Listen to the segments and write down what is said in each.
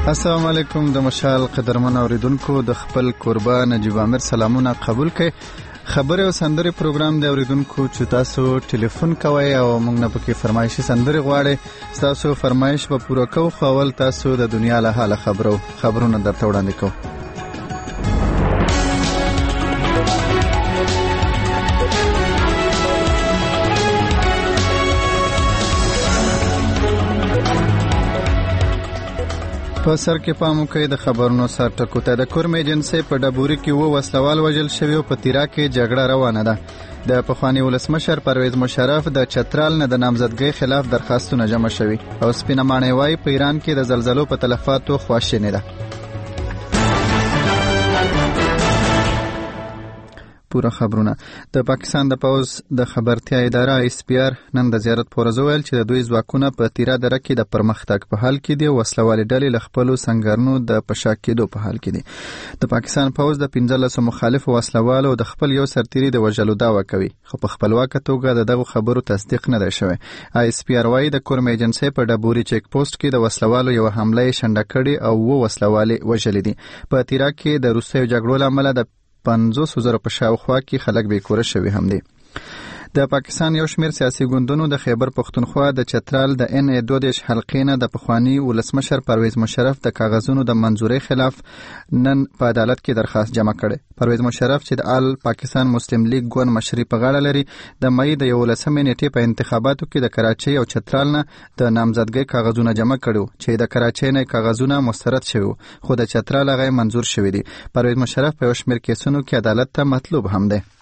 السلام علیکم د مشال قدرمن اوریدونکو د خپل کوربه نجیب عامر سلامونه قبول کړئ. خبره او سندري پروګرام د اوریدونکو چې تاسو ټلیفون کوئ او موږ نه پکې فرمایشي سندري غواړئ. تاسو فرمایش به پوره کوو خو اول تاسو د دنیا له حاله خبرونه درته وړاندې کوو. په سر کې پام وکړئ د خبرونو سر ټکو ته. د کورم ایجنسي په ډبوري کې وسلوال وژل شوی او په تیرا کې جګړه روانه ده. د پخوانی ولسمشر پرویز مشرف د چترال نه د نامزدګۍ خلاف درخواستونه جمع شوي او سپینه ماڼۍ وايي په ایران کې د زلزلو په تلفاتو خواشینې ده. پوره خبرونه. د پاکستان د پوز د خبرتیا اداره SPR نن د زیارت پورزو ویل چې د دوی ځواکونه په تیرا دره کې د پرمختګ په حال کې دي او وسلوالې ډلې له خپلو سنگرنو د پشا کېدو په حال کې دي. د پاکستان پوز د 15 مخالفو وسلوالو د خپل یو سرتیري د وژلو دعوه کوي خو په خپلواکه توګه دغه خبرو تصدیق نه دی شوی. SPR وايي د کورم ایجنسي په ډبوري چیک پوسټ کې د وسلوالو یو حمله شنډه کړې او وسلوالې وژلې دي. په تیرا کې د روسي جګړو لامل د 500,000 په شاوخوا کې خلک بیکوره شوي هم دي. د پاکستان یو شمیر سیاسي ګوندونو د خیبر پختونخوا د چترال د NA22 حلقې نه د پخوانی ولسمشر پرویز مشرف د کاغذونو د منزورۍ خلاف نن په عدالت کې درخواست جمع کړي. پرویز مشرف چې د آل پاکستان مسلم لیگ ګوند مشري په غاړه لري د مئی د 11 نیټې په انتخاباتو کې د کراچۍ او چترال نه د نامزدګۍ کاغذونه جمع کړي چې د کراچۍ نه کاغذونه مسترد شوي خو د چترال هغه منزور شوي دي. پرویز مشرف په یو شمیر کیسونو کې عدالت ته مطلوب هم دی.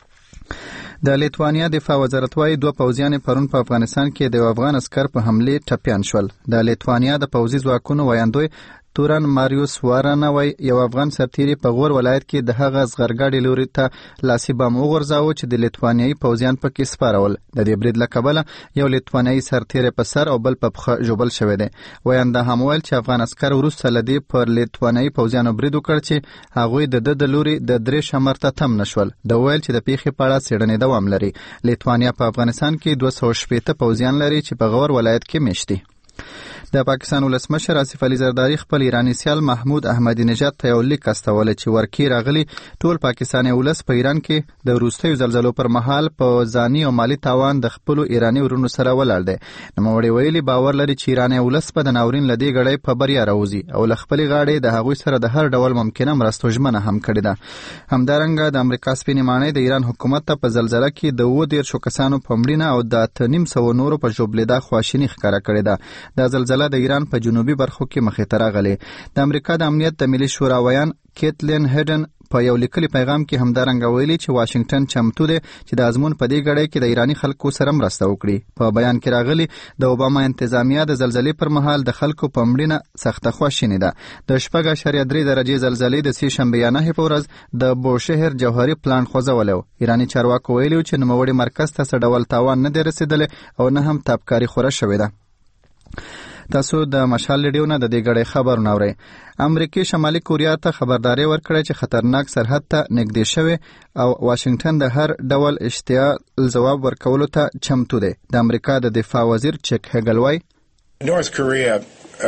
د لیتوانیا دفاع وزارت وايي 2 پوځیان پرون په افغانستان کې د افغان عسكر په حمله ټپيان شول. د لیتوانیا د پوځي ځواکونو وایندوی تورن ماریوس وارانوي یو افغان سرتیري په غور ولایت کې د هغه زغرګاډي لوري ته لاسي بم وغورځاو چې د لیتوانیایي پوځیان پکې سپارول. د دې برید له کبله یو لیتوانیایي سرتیري په سر او بل په پخه جوبل شوی دی. وینده هم ویل چې افغان عسكر وروسته لدی پر لیتوانیایي پوځیانو برید وکړ چې هغوی د لوري د 3 شمر ته تم نشول. د ویل چې د پیښې په اړه څېړنې دوام لري. لیتوانیا په افغانستان کې 280 پوځیان لري چې په غور ولایت کې میشت دي. د پاکستان ولسمشر آصف علي زرداری خپل ایرانی سیال محمود احمدی نژاد ته یو لیک استولی چې ورکی راغلی ټول پاکستاني ولس په ایران کې د وروستیو زلزلو پر مهال په ځاني او مالی تاوان د خپل ایرانی ورونو سره ولاړ دی. نوموړي ویلي باور لري چې ایرانی ولس په د ناورین لدی غړې په بریا راوځي او له خپل غاړې د هغوی سره د هر ډول ممکنه مرستو ژمنه هم کړې ده. همدارنګه د امریکا سپینې ماڼۍ د ایران حکومت ته په زلزلہ کې د 12 کسانو په مړینه او د 800 نورو په ژوبلیدا خواشینی ښکارا کړې ده. د زلزلہ د ایران په جنوبي برخو کې مخې ته راغلی. د امریکا د امنیت د ملي شورا ویان کیتلین هډن په یو لیکلي پیغام کې همدارنګه ویلي چې واشنگټن چمتو دی چې د ازمون په دې غړې کې د ایرانی خلکو سره مرسته وکړي. په بیان کې راغلی د اوباما انتظامیه د زلزلې پر مهال د خلکو په مړینه سخته خواشینی ده. د 4.3 درجه زلزلې د 3 شنبه نه په ورځ د بوشهر جوهري پلان خوځولو. ایرانی چارواکو ویلي چې نوموړي مرکز ته څه ډول تاوان نه دی رسیدلی او نه هم تابکاری خوره شوې ده. تاسو د مشال ریډیو نه د دې غړې خبرونه اورئ. امریکای شمالي کوریا ته خبرداري ورکړه چې خطرناک سرحد ته نږدې شوی او واشنگټن د هر ډول اشتعال ځواب ورکولو ته چمتو دی. د امریکا د دفاع وزیر چک هګل وايي North Korea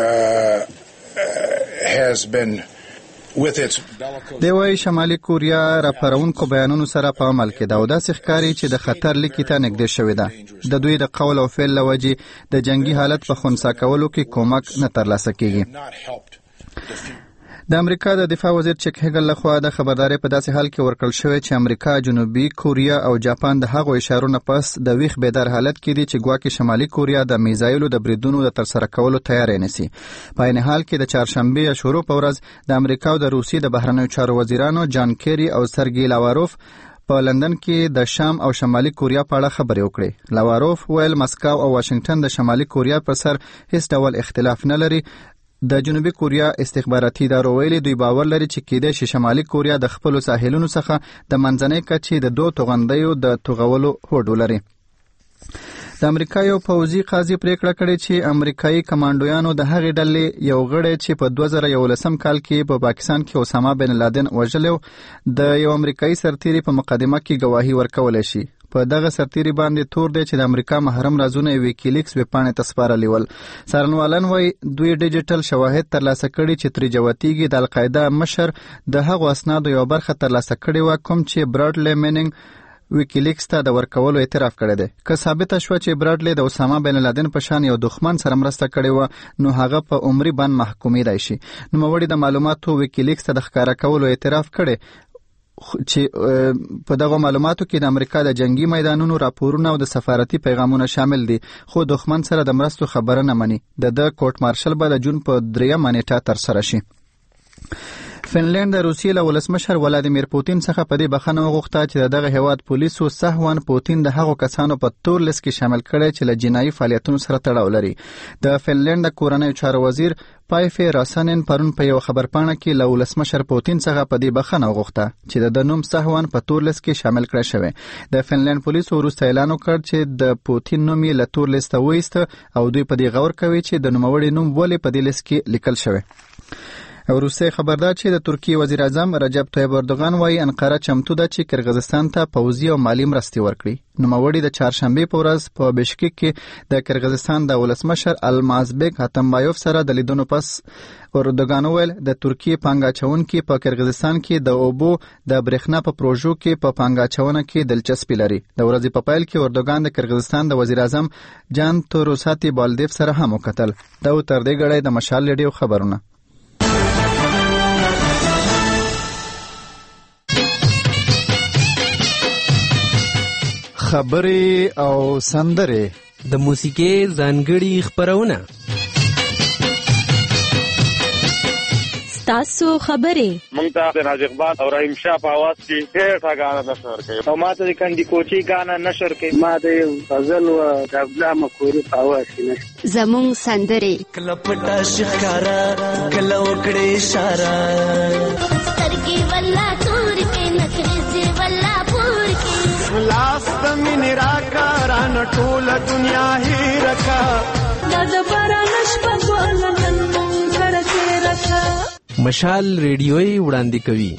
has been دی وايي شمالي کوریا راپارونکو بیانونو سره په عمل کې دا داسې ښکاري چې د خطر لیکي ته نږدې شوې ده. د دوی د قول او فعل لوجې د جنگي حالت په خنثی کولو کې کومک نه ترلاسه کیږي. د امریکا د دفاع وزیر چک هګل لخوا د خبرداري په داسې حال کې ورکړل شوی چې امریکا، جنوبي کوریا او جاپان د هغو اشارو نه پس د ویښ بیدار حالت کې دي چې ګواکې شمالي کوریا د میزایلو د بریدونو د ترسره کولو تیاری نیسي. په عین حال کې د چهارشنبه شروع په ورځ د امریکا او د روسیې د بهرنیو چارو وزیرانو جان کیری او سرګی لاواروف په لندن کې د شام او شمالي کوریا په اړه خبرې وکړې. لاواروف ویل مسکو او واشنگټن د شمالي کوریا پر سر هیڅ ډول اختلاف نه لري. د جنوبي کوریا استخباراتي ادارو ویلي دوی باور لري چې کېدای شي شمالي کوریا د خپلو ساحلونو څخه د منځنۍ کچې د 2 توغندیو د توغولو هوډ ولري. د امریکا یو پوځي قاضي پریکړه کړې چې امریکایي کمانډویانو د هغې ډلې یو غړی چې په 2011 کال کې په پاکستان کې اسامه بن لادن وژلی د یو امریکایي سرتیري په مقدمه کې ګواهي ورکولی شي. په دغه سرتیري باندې تور دی چې د امریکا محرم رازونه ویکیلیکس ویبپاڼې ته سپارلي ول. څارنوالان وایي دوی ډیجیټل شواهد ترلاسه کړي چې ترې جوتیږي د القاعده مشر د هغو اسنادو یو برخه ترلاسه کړې وه کوم چې براډلی میننګ ویکیلیکس ته د ورکولو اعتراف کړی دی. که ثابته شوه چې براډلی د اسامه بن لادن په شان یو دښمن سره مرسته کړې وه نو هغه په عمري بند محکومیدای شي. نوموړي د معلوماتو ویکیلیکس ته د ښکاره کولو اعتراف کړی چې په دغه معلوماتو کې د امریکا د جنگي میدانونو راپورونه او د سفارتي پیغامونه شامل دي خو دښمن سره د مرستو خبره نه مني. د کورټ مارشل به د جون په 3 نیټه ترسره شي. فنلند د روسیې له ولسمشر ولادیمیر پوتین څخه په دې بخښنه وغوښته چې دغه هیواد پولیسو سهواً پوتین د هغو کسانو په تور لیست کې شامل کړی چې له جنایي فعالیتونو سره تړاو لري. د فنلند د کورنیو چارو وزیر پایفې راسنن پرون په یو خبرپاڼه کې له ولسمشر پوتین څخه په دې بخښنه وغوښته چې د نوم سهواً په تور لیست کې شامل کړی شوی. د فنلند پولیسو وروسته اعلان وکړ چې د پوتین نوم یې له تور لیسته وایسته او دوی په دې غور کوي چې د نوموړي نوم ولې په دې لیست کې لیکل شوی. وروسته خبردار چې د ترکیې وزیر اعظم رجب طیب اردوغان وایي انقره چمتو ده چې کرغزستان ته پوځي او مالی مرستې ورکړي. نوموړي د چهارشنبې په ورځ په بشکک کې د کرغزستان د ولسمشر المازبک اتمبایوف سره د لیدنو پس اردوغان ویل د ترکیې پانګاچونکي په کرغزستان کې د اوبو د برېښنا په پروژو کې په پانګاچونه کې دلچسپي لري. د ورځې په پیل کې اردوغان د کرغزستان د وزیر اعظم جان توروساتي بالدیف سره هم وکتل. دا تر دې غړی د مشال ریډیو خبرونه. خبرې او سندرې د موسیقۍ ځانګړي خبرونه ستاسو خبرې مونږ ته د ناز اقبال او رحیم شاه په आवाज کې ډېر غانا نشر کوي او ما ته د کندي کوچي غانا نشر کوي. ما د غزل او د ابلا مکوري په आवाज کې زموږ سندرې کله پټه شکارا کله وکړې اشاره سترګې ولا تور کې نکرځي ولا پور کې لاس د مینې راکاران ټول دنیا هی رکا د باران شپه ګلن مونږ سره رکا. مشال ریډیوي وړاندې کوي.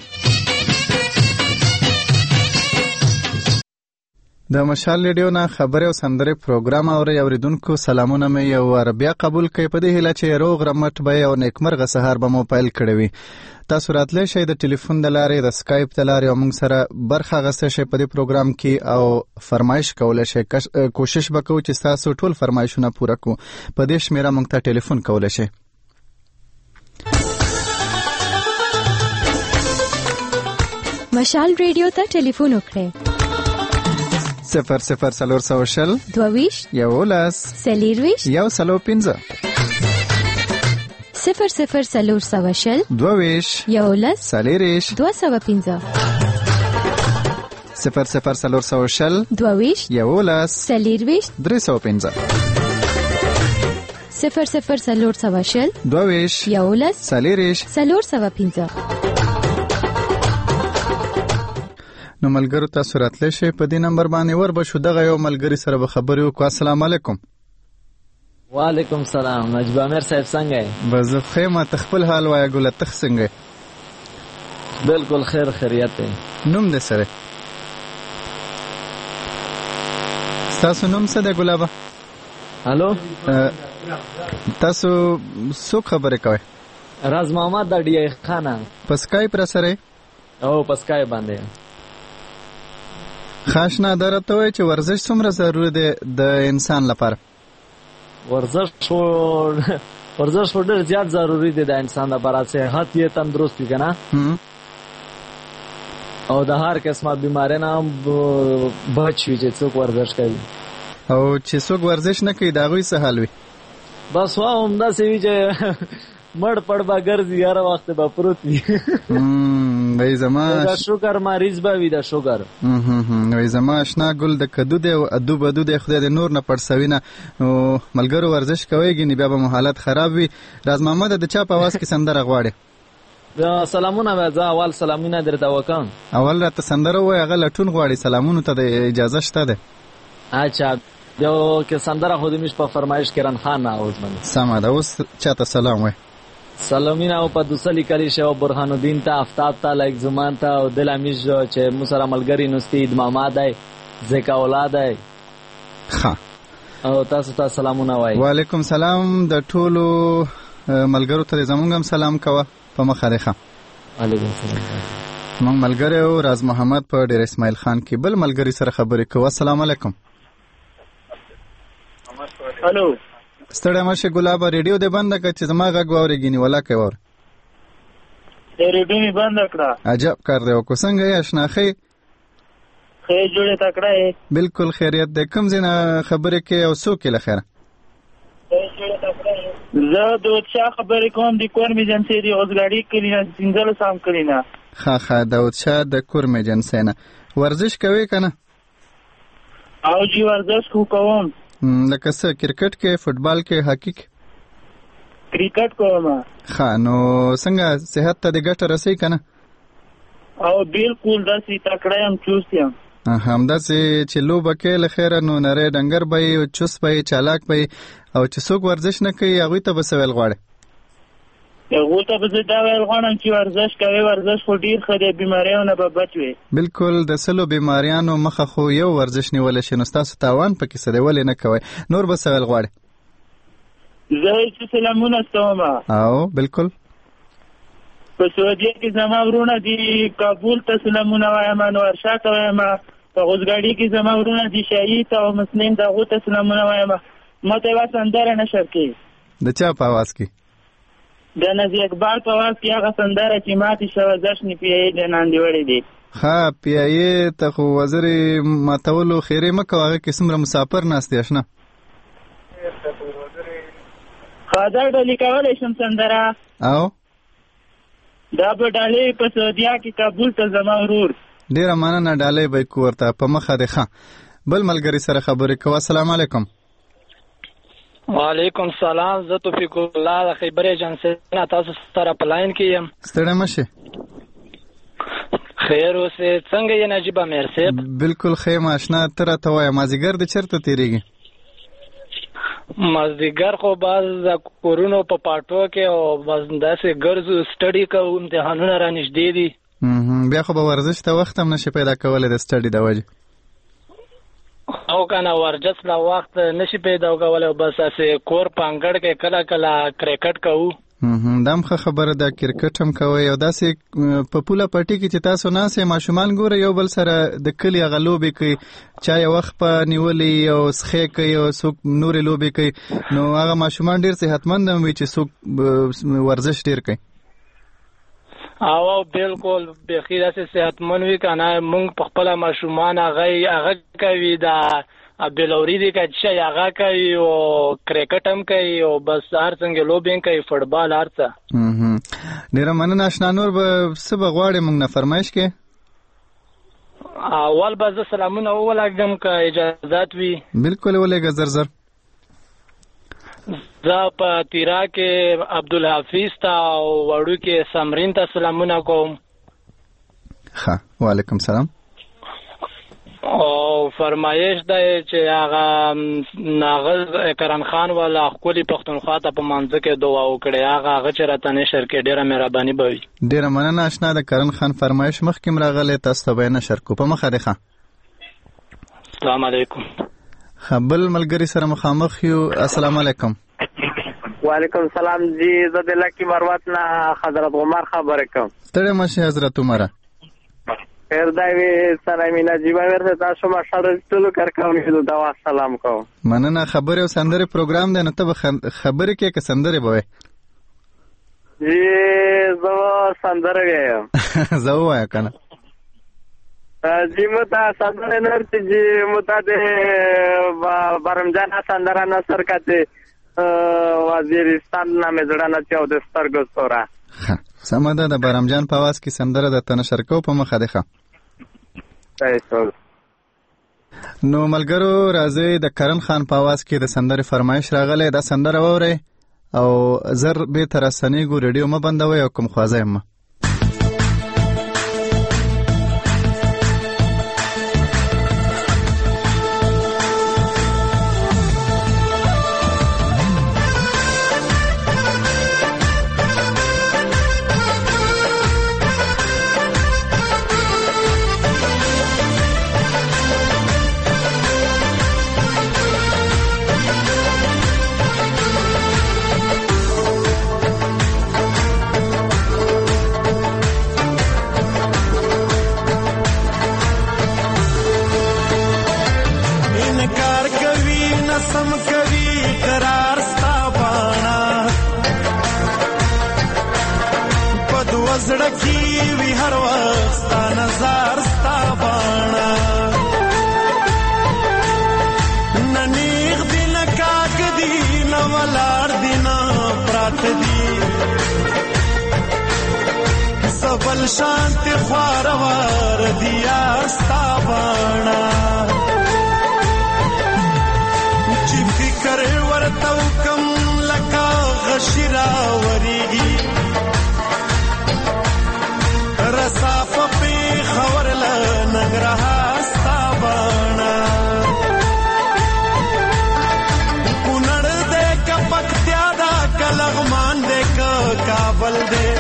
د مشال ریډیو نه خبرې او سندرې پروګرام اوریدونکو سلامونه مې یو ور بیا قبول کړئ په دې هیله چې روغ رمټ به او نیکمرغه سهار به مو پیل کړی وي. تاسو راتلی شئ د ټلیفون د لارې د سکایپ د لارې او موږ سره برخه اخیستی شئ په دې پروګرام کې او فرمایش کولی شئ. کوشش به کوو چې ستاسو ټول فرمایشونه پوره کړو. په دې شمیره موږ ته ټلیفون کولی شئ. مشال ریډیو ته ټلیفون وکړئ 00 22 11 40 105 00 22 11 40 205 00 22 11 40 305 00 22 11 40 405. نو ملګرو تاسو راتلی شئ په دې نمبر باندې ور به شو دغه یو ملګري سره به خبرې وکړو. السلام علیکم. وعلیکم سلام. نجیب امیر صاحب څنګه یې؟ بس زه ښه یم. ته خپل حال وایه ګله ته څنګه یې؟ بالکل خیر خیریت دی. نوم دې سره ستاسو نوم څه دی ګلابه؟ الو تاسو څوک خبرې کوئ؟ راز محمد د ډي ای خانه په سکایپ را سره او په سکایپ باندې خاشنا درته وای چې ورزش څومره ضروري دی د انسان لپاره؟ ورزش ډېر زیات ضروری دی د انسان لپاره. صحت یې تندرست وي کنه او د هر قسمه بیماری نه بچ وي چې څوک ورزش کوي. او چې څوک ورزش نه کوي د هغوی څه حال وي؟ بس وا همداسې وي چې مړ پړ به ګرځي هر وخت به پروت وي. وای زما د شوګر مریض به وي د شوګر. وای زما اشنا ګل د کدو دی او ادو بدو دی خدای د نور نه پړسوي نه. نو ملګرو ورزش کوئ ګینې بیا به مو حالت خراب وي. راز محمد د چا په اواز کې سندره غواړي؟ سلامونه به زه اول سلامونه درته وکړم. اول راته سندره ووایه هغه لټون غواړي. سلامونو ته د اجازه شته ده؟ اچھا یو که سندره خو دې مش په فرمایش کې رن خان اوس باندې سمه ده. اوس چاته سلام وای؟ سلامونه او په دوسلی کلی شو برهان الدین ته، افتاب ته، لایک زمان ته او دل امیش چې مو سره ملګری نوستي محمد دی زکا اولاد دی. ښه او تاسو ته سلامونه وایي. وعلیکم سلام. د ټولو ملګرو ته زمونږ هم سلام کوه په مخه دی. ښه وعلیکم سلام. موږ ملګری او راز محمد په ډیر اسماعیل خان کې بل ملګری سره خبرې کوو. السلام علیکم. الو ستړی مشه ګلاب، ریډیو دې بند کړه چې زما غږ واورېږي. ولا کوي واور ریډیو می بند کړه. عجب کار دی. کو څنګه یې اشنا خې جوړه تکړه یې؟ بالکل خیریت دی. کوم ځای نه خبرې کوې او څوک یې له خیره؟ زه د شاه خبرې کوم د کور میجنسۍ د اوزګاډي کلي نه 15 سام کلي نه. ښه داود شاه د کور میجنسۍ نه. ورزش کوې که نه؟ او جی ورزش کوم. لکه څه کرکټ کې، فوټبال کې، هاکی کې؟ کرکټ کوم. ښه نو څنګه صحت ته دې ګټه رسوي که نه؟ او بالکل داسې تکړه یم، چوست یم. همداسې چې لوبه کوې له خیره نو نری ډنګر به یې، چوست به یې، چالاک به یې. او چې څوک ورزش نه کوي هغوی ته به څه ویل غواړې؟ هغوی ته به زه دا ویل غواړم چې ورزش کوي. ورزش خو ډېر ښه دی، بیماریانو به بچ وي. بالکل د 100 بیماریانو مخه خو یو ورزش نیولی شي. نو ستاسو تاوان پکې څه دی؟ ولې نه کوئ؟ نور به څه ویل غواړې؟ زه چې سلامونه ستوم. او بالکل په سعودیه کې زما ورونه دي، کابل ته سلامونه وایم، نورشاه ته وایم. په اوزګاډي کې زما ورونه دي، شهید او مسلم، دغو ته سلامونه وایم. ما ته یوه سندره نشر کړي. د چا په اواز کې؟ د نظیر اقبال په اواز کې هغه سندره چې ماتې شوه جشن پیایې د ناندې وړې دي. ښه پیایې ته خو وزرې ماتولو خیرې مه کوه، هغه کې څومره مسافر ناست دی اشنا. ښه دا ډالۍ کولی شم سندره. او دا به ډالۍ په سعودیه کې کابل ته زما ورور. ډېره مننه، ډالۍ به یې کو ورته په مخه دی. ښه بل ملګري سره خبرې کوه. السلام علیکم. وعلیکم سلام. زه توفیق الله د خیبر ایجنسۍ نه تاسو سره په لاین کې یم. ستړی مه شې. خیر اوسې. څنګه یې نجیبه میر صاحب؟ بالکل ښه یم اشنا. ته راته وایه مازدیګر د چېرته تېرېږي؟ مازدیګر خو بعض د کورونو په پاټو کې او بعض داسې ګرځو، سټډي کوو، امتحانونه را نږدې دي. بیا خو به ورزش ته وخت هم نشي پیدا کولی د سټډي د وجې. او کنه ورزش لا وخت نشي پیدا کولی، بس اسې کور په انګړ کې کله کله کرکټ کوو. دا هم ښه خبره ده، کرکټ هم کوئ. او داسې په پوله پټي کې چې تاسو ناست ماشومان ګوره یو بل سره د کلي هغه لوبې کوي، چا یې وخت په نیولې او سخی کوي او څوک نورې لوبې کوي، نو هغه ماشومان ډېر صحتمند هم وي چې څوک ورزش ډېر کوي. او بالکل بیخي داسې صحتمند وي که نه. مونږ په خپله ماشومان هغه کوي، دا بلوري دي که چې هغه کوي او کرکټ هم کوي او بس هر څنګه لوبې هم کوي، فوټبال هر څه. ډېره مننه اشنا. نور به څه به غواړې مونږ نه فرمایش کې؟ اول به زه سلامونه وولګم که اجازت وي. بالکل ولېږه زر زر. زه په تیرا کې عبدالحفیظ ته او وړو کې سمرین ته سلامونه کوم. ښه وعلیکم سلام. او فرمایش دی چې هغه ناغز کرن خان والا ښکلي پښتونخوا ته په مانځه کې دعا وکړې، هغه چې راته نشر کې ډېره مهرباني به وي. ډېره مننه اشنا. د کرن خان فرمایش مخکې هم راغلی، تاسو ته به یې نشر کو. په مخه دی. ښه السلام علیکم. بل ملګري سره مخامخ یو. السلام علیکم. وعلیکم سلام جی. زه د لکی مروت نه حضرت عمر خبرې کوم. ستړی مه شې حضرت عمره. خیر دی وی سره می نجیبه ورته تاسو ما سره ټولو کارکونکو ته سلام کوم. مننه. خبرې او سندرې پروګرام دی نو ته به خبرې کې که سندرې به وایې؟ جی زه سندرې وایم. زه ووایه که نه؟ جی متا سندرې نرسي جی متا د برمجان سندره نصر کته وزیرستان نامې زړه نه چاو د سترګو سوره. سمه ده. د برمجان په اواز کې سندره درته نشر کوو. په مخه دی. ښه نو ملګرو راځئ د کرن خان په اواز کې د سندرې فرمایش راغلی. دا سندره واورئ او زر بېرته راستنېږو. ریډیو مه بندوئ او کوم خوازه یم مه. یاد وزړه کی وی هر وخت ستا نظر ستا باڼه ننیغ دی نه کاک دی نه ولاړ دی نه پرات دی سبل شانت خواروار دی یار ستا باڼه چې فکر ورته وکم لکه غشي راورېږي رسافه پېښور له ننګرهار ستا باڼه کونړ دی که پکتیا ده که لغمان دی که کابل دی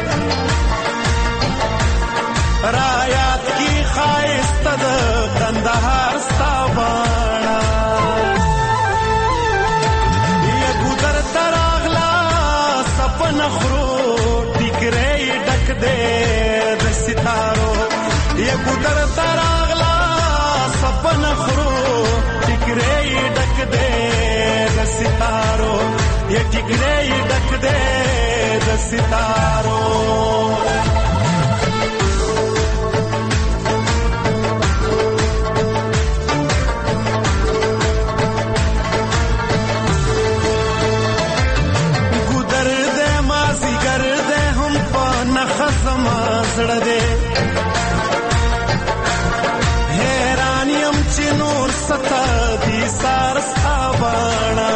رایات کی ښایسته د کندهار ستا باڼه یګودر ته راغله سپن خرو ټیکری ډک دی د ستارو یګودر ته راغله سپن خرو ټیکری ډک دی د ستارو یا ټیکری ډک دی د ستارو زړه دې حیران یم چې نور ستا دي سار ستا باڼه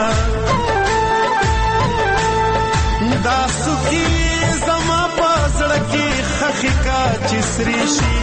دا سوکي زما په زړه کې خخې کا چې سري شي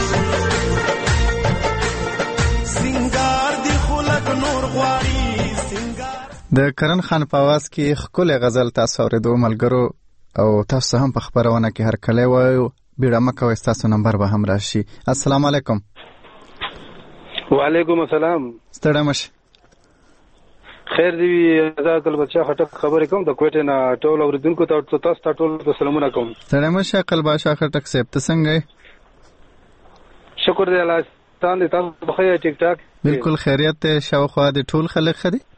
سنگار دی خو لږ نور غواړي سنگار د کرن خان په आवाज کې ښکلی غزل تاسو اورېدو ملګرو او تاسو هم په خپرونه کې هر کله وایو بیړه مه کوئ ستاسو نمبر به هم راشي. السلام علیکم. وعلیکم السلام. ستړی مه شئ. خیر دی وي. آزاد البادشاه خټک خبرې کوم د کوټې نه ټول اورېدونکو ته تاسو ته ټول سلامونه کوم. ستړی مه شئ قلباشاه خټک صاحب ته څنګه یې؟ شکر دی الله ستان دی تاسو بخیر ټیک ټاک. بالکل خیریت دی شاوخوا د ټول خلک ښه دي؟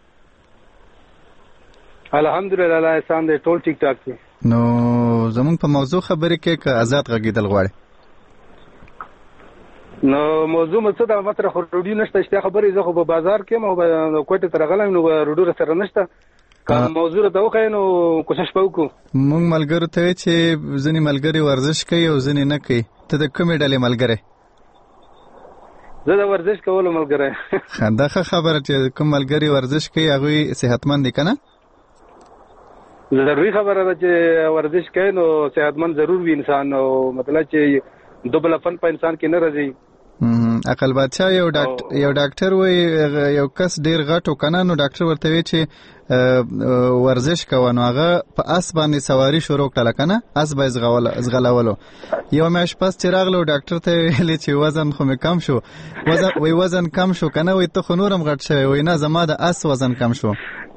الحمدلله الله احسان دی ټول ټیک ټاک دي. نو زمونږ په موضوع خبرې کې که آزاد غږیدل غواړي نو موضوع مڅه د مطرح روډي نشته چې خبرې زه خو په بازار کې مو کوټه تر غلم نو روډو سره نشته کوم موضوع ته وخی نو کوشش وکړو. مونږ ملګرو ته چې ځینې ملګري ورزش کوي او ځینې نه کوي ته د کومې ډلې ملګری؟ زه د ورزش کولو ملګری. دا ښه خبره چې کوم ملګري ورزش کوي هغوی صحتمند دي که نه؟ ضروري خبره ده چې ورزش کوي نو صحتمند ضرور وي انسان او مطلب چې دوبل فن په انسان کې نه راځي. عقل بادشاه یو ډاکټر وای یو کس ډیر غټو کنه نو ډاکټر ورته وی چې ورزش کوي نو هغه په اس باندې سواری شروع کړه کنه اس به زغلولو یو مېش پس چې راغلو ډاکټر ته ویل چې وزن خو مې کم شو وزن کم شو کنه وای ته خو نورم غټ شوی وای نه زما د اس وزن کم شو.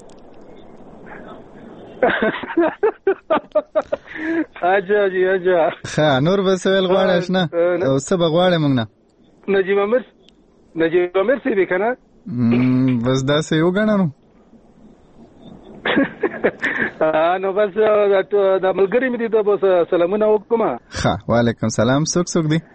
اجا ښه نور به سوال غواړې نه او څه به غواړې موږ نه نجیب امیر سی به کنه بس داسې وګڼه نو بس د ملګری مې دي ته بس سلامونه وکړم. ښه وعلیکم سلام. څوک دی؟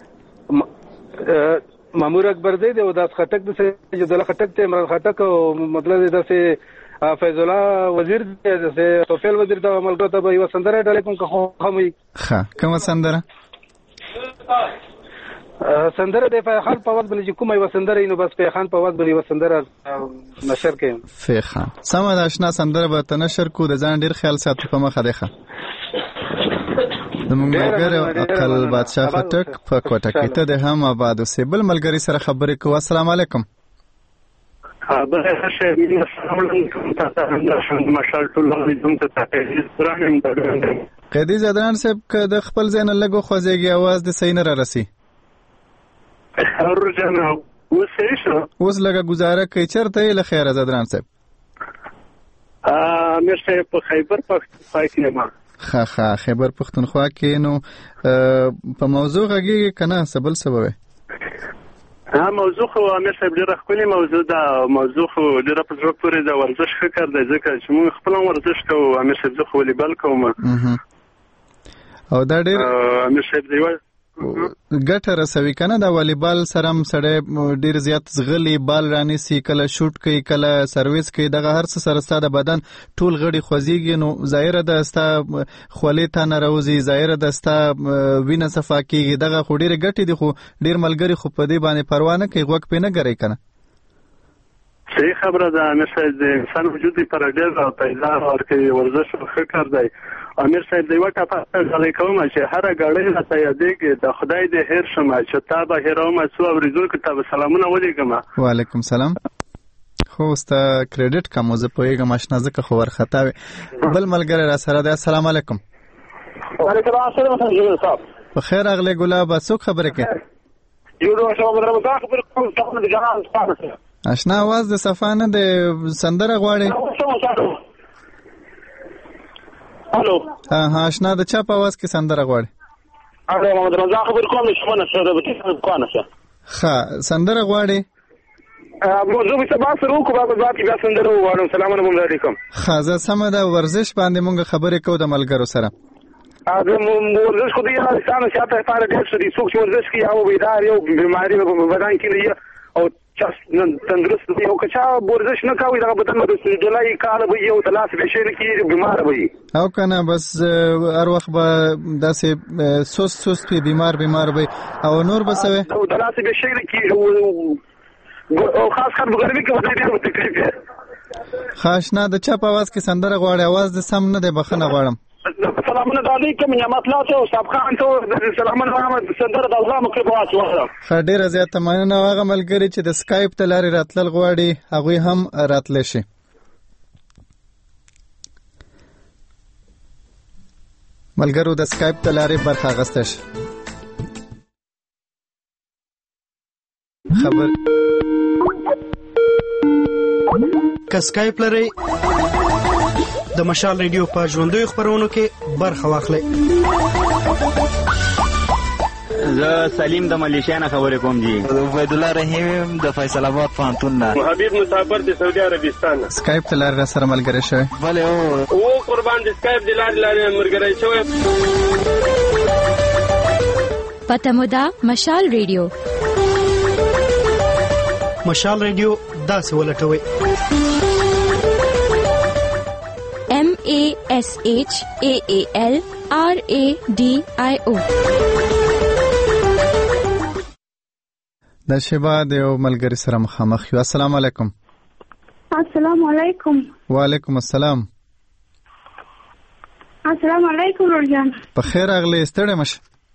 مامور اکبر دی او داس خټک د جدل خټک ته عمران خټک او مطلب داسې فیض الله وزیر داسې توفیل وزیر ته ملګرو ته به یو سندره ډالې کوم که خو هم وي. ښه کومه سندره؟ سندره د فیخان په وخت باندې کومه یو سندره نو بس فیخان په وخت باندې یو سندره نشر کړم. فیخان سمه ده آشنا سندره به ته نشر کو د ځان ډیر خیال ساتو په مخه دی. ښه زموږ ملګری عقل بادشاه خټک په کوټه کې ته د هم آباد اوسې بل ملګري سره خبرې کوو. السلام علیکم. قیدي زدران صاحب که د خپل ځای نه لږ وخوځېږي اواز دې صحیح نه رارسي. اوس لږه ګزاره کوي چېرته یې له خیره زدران صاحب؟ امیر صاحب په خیبر پښتونخوا کې یم. ښه خیبر پښتونخوا کې نو په موضوع غږېږي که نه څه بل څه به وی؟ موضوع خو امیر صاحب ډېره ښکلې موضوع ده. موضوع خو ډېره په زړه پورې ده. ورزش ښه کار دی ځکه چې موږ خپل هم ورزش کوو. امیر صاحب زه خو والیبال کوم. او دا ډېر امیر صاحب دی ګټه رسوي کنه دا والیبال سره هم سړی ډېر زیات زغلی بال رانیسي کله شوټ کوي کله سرویس کوي دغه هر څه سره ستا د بدن ټول غړي خوځېږي نو ظاهره ده ستا خولې ته نه راوځي ظاهره ده ستا وینه صفا کېږي دغه خو ډېرې ګټې دي خو ډېر ملګري خو په دې باندې پروا نه کوي غوږ پرې نه ګرئ کنه صحیح خبره ده امیر صاحب د انسان وجود لپاره ډېر پیدا ورکوي ورزش ښه کار دی امیر صاحب د یوه ټاپه غلی کوم چې هره ګړۍ راته یادېږي د خدای دې هېر شم چې تا به هېروم څو اورېدونکو ته به سلامونه ولیږم وعلیکم سلام خو ستا کریډټ کم زه پوهېږم اشنا ځکه خو ورخطا وې بل ملګری را سره دی السلام علیکم وعلیکم السلام صاحب په خیر راغلی ګلابه څوک خبرې کوي اشنا आवाज د صفا نه د سندره غواړي الو ها اشنا د چا په आवाज کې سندره غواړي اړه محمد رمضان خبر کوم چې مونږ سره به کوانه څه ها سندره غواړي موضوع به تاسو سره کوو په ځای کې سندره غواړم سلام علیکم ها زه سم ده ورزش باندې مونږ خبرې کوو د ملګرو سره ورزش خو دې انسان شاته لپاره ډېر څه دي څوک چې ورزش کوي او بیدار یو بیماری په بدن کې نه او تندرست دی او که چا ورزش نه کوي دغه بدن د سړی کال به یو تلاس به شي کې بیمار وي او کنه بس هر وخت به داسې سست بیمار وي او نور به سوي او تلاس به شي کې او خاص کار وګورئ کې ډېر تکلیف دی خاص نه د چا په आवाज کې سندره غواړي आवाज د سم نه دی بخنه غواړم سلامونه علیکم نعمت الله ته صاحب خان ته سلامونه محمد صدر د الله مقبوات وره ډیره زیاته مننه هغه ملګری چې د سکایپ ته لاري راتلل غواړي هغه هم راتل شي ملګرو د سکایپ ته لاري برخه اغستل شي خبر که سکایپ لري د مشال ریډیو په ژوندوي خبرونو کې برخه واخلئ زه سلیم د ملیشیا نه خبرې کوم جی عبید الله رحیم د فیصل آباد پوهنتون نه حبیب مسافر د سعودي عربستان سکایپ ته لار سره ملګری شوی بله او قربان د سکایپ د لار ملګری شوی پته مو ده مشال ریډیو مشال ریډیو داسې ولټوي MASHAALRADIO د شبا د یو ملګری سره مخامخ یو السلام علیکم السلام علیکم وعلیکم السلام السلام علیکم ورجان په خیر اغلی ستړی مشه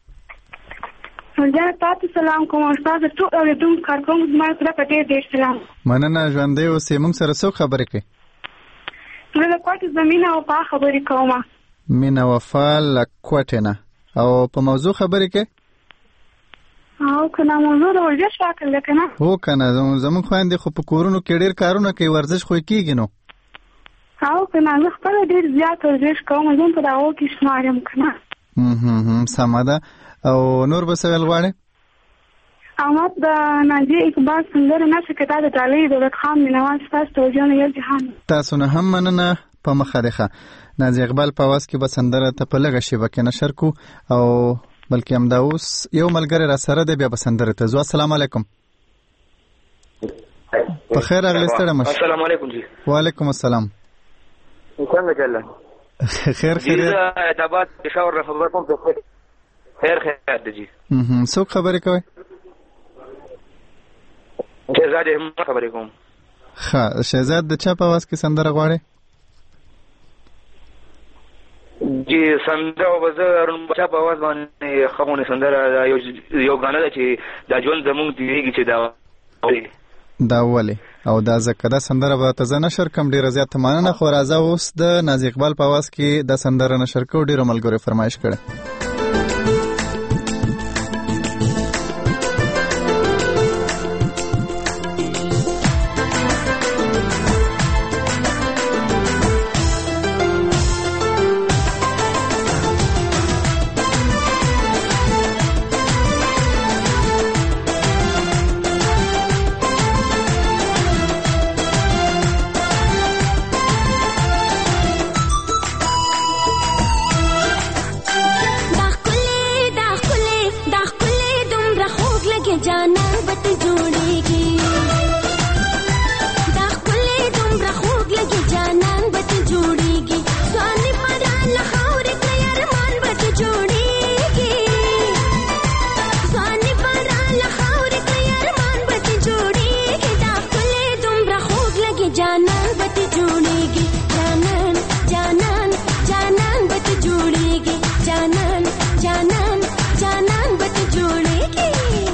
ورجان تاسو سلام کوم استاد ټول اوریدونکو کارکوم زما سره پټې ډېر سلام مننه ژوندې اوسې موږ سره څو خبرې کوي زه د کوټ زمينه او په خبرې کوم مینا وفال کوټنه او په موضوع خبرې کوي او کنه موضوع د ورزش راکړل کنه هو کنه زمون خواندې خو په کورونو کې ډېر کارونه کوي ورزش خو کیږي نو او کنه زه خپل ډېر زیات ورزش کوم زه په داو کې شمارم کنه سماده او نور به سوال غواړي احمد د ناجی اقبال سندره نشه کته د تعالی دولت خان مینوال تاسو ته جوړ یو جهان تاسو نه هم مننه په مخه ناجی اقبال په واس کې به سندره ته په لګه شي وکړه نشر کو او بلکې هم دا اوس یو ملګری را سره دی بیا به سندره ته زو السلام علیکم په خیر اغلی ستړی مشه السلام علیکم جی وعلیکم السلام څنګه چل خیر د بعد پېښور خبر کوم ته خیر دی جی څوک خبرې کوي شهزاد احمد خبرې کوم ښه شهزاد د چا په आवाज کې سندره غواړي جی سندره وزر چا په आवाज باندې خمونه سندره یو غاڼه ده چې د ژوند زموږ دیږي چې دا ولې او دا زکه دا سندره به تاسو نشر کوم ډیره زیات مننه خو راځه اوس د ناز اقبال په आवाज کې د سندره نشر کو ډیره ملګری فرمایش کړي जानन जानन बट जोड़ेगी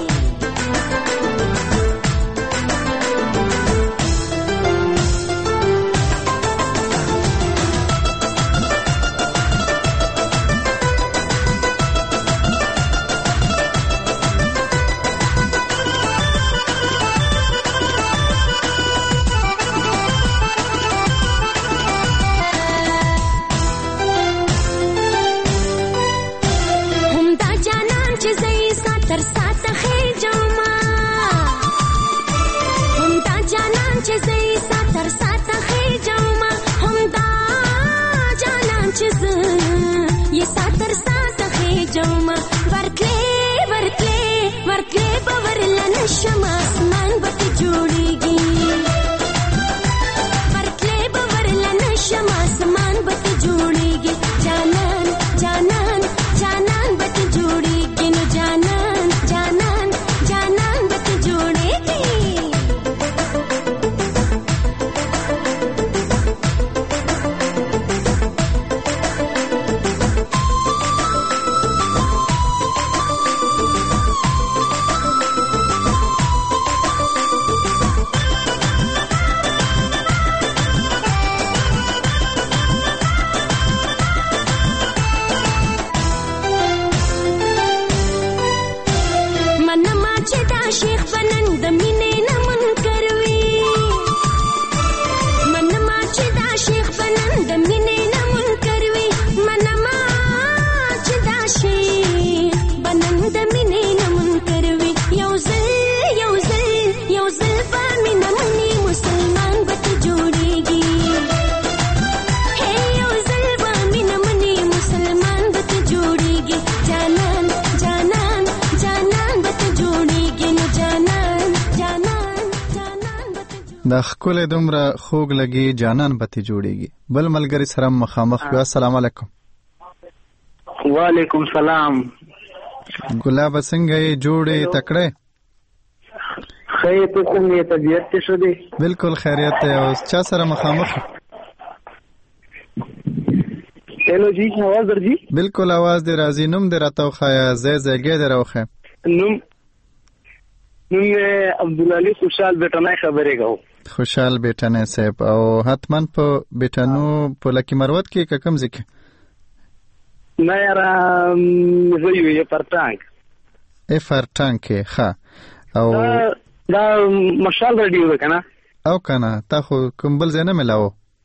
د خپل دومره خوږ لګي جانان بته جوړيږي. بل ملګری سره مخامخ یو. السلام علیکم. وعلیکم سلام. ګلاب څنګه یې جوړې تکړه؟ خیر ته کومه طبيعت ته شو دي؟ بالکل خیریت ته. او چا سره مخامخ؟ هلو جی आवाज درځي؟ بالکل आवाज دې راځي. نوم دې راته وخایا. زګې دې راوخه. نوم عبدالعلی خوشحال بیٹانه خبرې کوم. خوشحال بیٹانه صاحب. او حتمن په بیٹانو په لکی مروت کې کم ځکه نه یاره زوی فرټانک ښه. او دا مشال رادیو کنه او کنه تا خو کوم بل ځای نه ملاو؟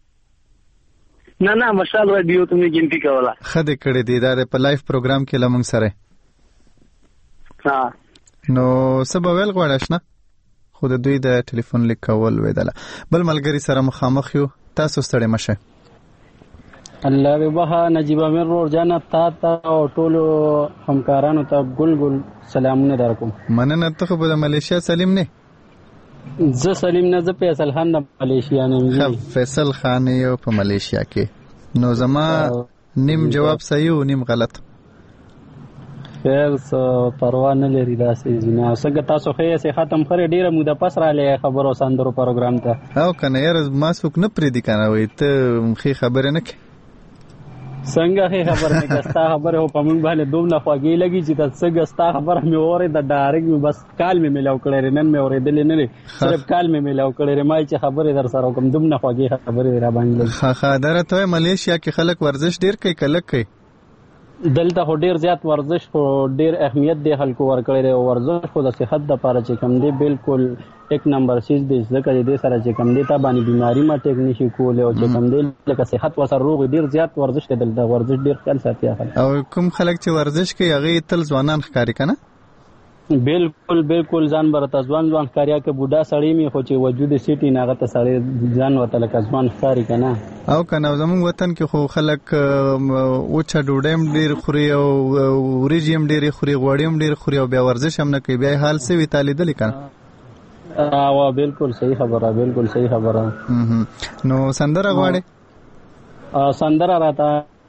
نه مشال رادیو ته مې ګنتی کوله. خدای کړې دی دا په لایف پروګرام کې لمون سره. ها نو سبا ویل غواړش نه خو د دوی د ټلیفون لیک کول ویدله. بل ملګری سره مخامخ یو. تاسو ستړي مشه. الله وبها نجیب امیر رور جانا تا او ټولو همکارانو ته ګل سلامونه درکوم. مننه. ته خو د ملیشیا سلیم نه؟ زه سلیم نه، زه فیصل خان د ملیشیا نه یم. فیصل خان یو په ملیشیا کې. نو زما نیم جواب صحیح او نیم غلط. خیر پروا نه لري داسې نه. څنګه تاسو خې سه ختم خره ډیره موده پس را لې خبرو سندرو پروګرام ته. او کنه یار ما څوک نه پری دی کنه وای ته خې خبره نه کې. څنګه خې خبره نه کستا خبره او پمن باندې دومره خواږی لګی چې تاسو څنګه خبره مې اورې د ډایرک بس کال مې ملاو کړې نن مې اورېدلې نه صرف کال مې ملاو کړې ما چې خبره در سره کوم دومره خواږی خبره را باندې. ښه درته ملیشیا کې خلک ورزش ډیر کوي کله کوي. دلته خو ډیر زیات ورزش خو ډیر اهمیت دی خلکو ورکړی دی. ورزش خو د صحت لپاره چې کوم دی بالکل یک نمبر چیز دی. ځکه دې سره چې کوم دی تا باندې بیماری ما ټیک نشي کولی او چې کوم دی لکه صحت وسره روغ ډیر زیات ورزش دی. دلته ورزش ډیر خیال ساتي خلک. او کوم خلک چې ورزش کوي هغه تل ځوانان ښکاري کنه؟ بالکل ځان برته ځوان ښکاریا کې بوډا سړی می خو چې وجود سیټي ناغه ته سړی ځان وته لکه ځوان ښکاری کنه. او کنه زموږ وطن کې خو خلک اوچا ډوډیم ډیر خوري او وريجیم ډیر خوري غوړیم ډیر خوري او بیا ورزش هم نه کوي. بیا حال څه وی تعالی دلی کنه. او بالکل صحیح خبره. نو سندره غواړي؟ سندره راته